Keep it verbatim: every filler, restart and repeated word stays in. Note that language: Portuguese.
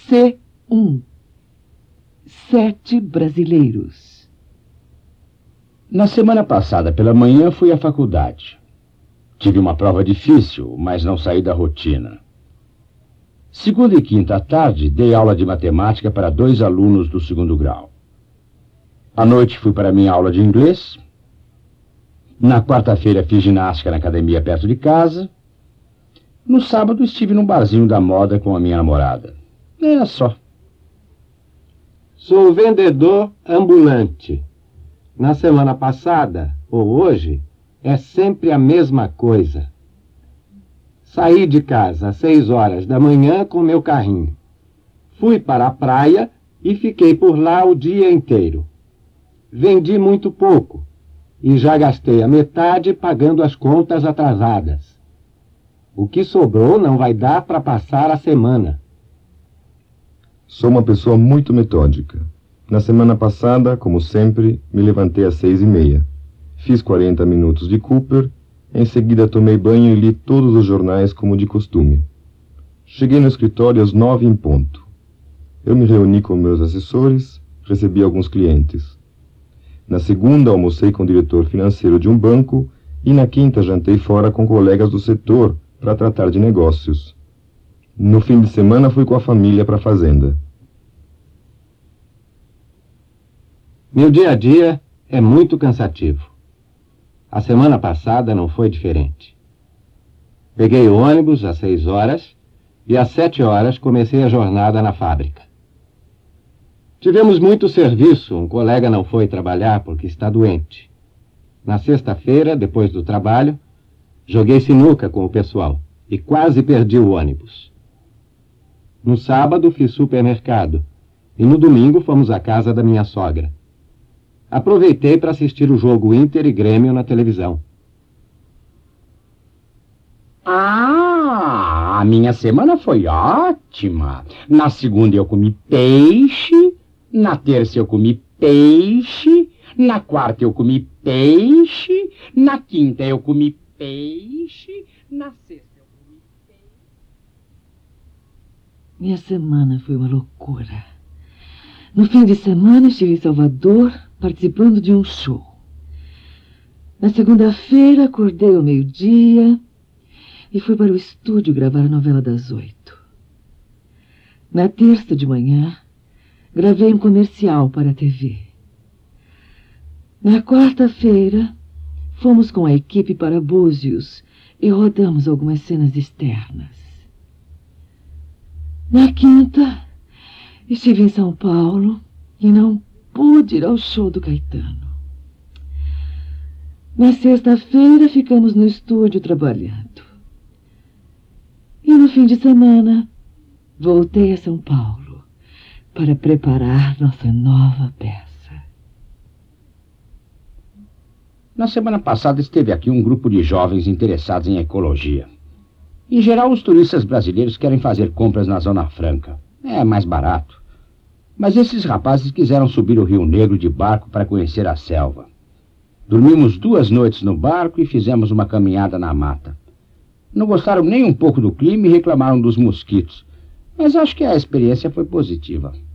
C um. Sete brasileiros. Na semana passada, pela manhã, fui à faculdade. Tive uma prova difícil, mas não saí da rotina. Segunda e quinta à tarde, dei aula de matemática para dois alunos do segundo grau. À noite, fui para minha aula de inglês. Na quarta-feira, fiz ginástica na academia perto de casa. No sábado, estive num barzinho da moda com a minha namorada. É só. Sou vendedor ambulante. Na semana passada, ou hoje, é sempre a mesma coisa. Saí de casa às seis horas da manhã com meu carrinho. Fui para a praia e fiquei por lá o dia inteiro. Vendi muito pouco e já gastei a metade pagando as contas atrasadas. O que sobrou não vai dar para passar a semana. Sou uma pessoa muito metódica. Na semana passada, como sempre, me levantei às seis e meia. Fiz quarenta minutos de Cooper, em seguida tomei banho e li todos os jornais como de costume. Cheguei no escritório às nove em ponto. Eu me reuni com meus assessores, recebi alguns clientes. Na segunda, almocei com o diretor financeiro de um banco e na quinta jantei fora com colegas do setor para tratar de negócios. No fim de semana fui com a família para a fazenda. Meu dia a dia é muito cansativo. A semana passada não foi diferente. Peguei o ônibus às seis horas e às sete horas comecei a jornada na fábrica. Tivemos muito serviço, um colega não foi trabalhar porque está doente. Na sexta-feira, depois do trabalho, joguei sinuca com o pessoal e quase perdi o ônibus. No sábado fiz supermercado e no domingo fomos à casa da minha sogra. Aproveitei para assistir o jogo Inter e Grêmio na televisão. Ah, a minha semana foi ótima. Na segunda eu comi peixe, na terça eu comi peixe, na quarta eu comi peixe, na quinta eu comi peixe, na sexta eu comi peixe. Minha semana foi uma loucura. No fim de semana estive em Salvador participando de um show. Na segunda-feira acordei ao meio-dia e fui para o estúdio gravar a novela das oito. Na terça de manhã, gravei um comercial para a T V. Na quarta-feira, fomos com a equipe para Búzios e rodamos algumas cenas externas. Na quinta, estive em São Paulo e não pude ir ao show do Caetano. Na sexta-feira, ficamos no estúdio trabalhando. E no fim de semana, voltei a São Paulo para preparar nossa nova peça. Na semana passada esteve aqui um grupo de jovens interessados em ecologia. Em geral, os turistas brasileiros querem fazer compras na Zona Franca. É mais barato. Mas esses rapazes quiseram subir o Rio Negro de barco para conhecer a selva. Dormimos duas noites no barco e fizemos uma caminhada na mata. Não gostaram nem um pouco do clima e reclamaram dos mosquitos. Mas acho que a experiência foi positiva.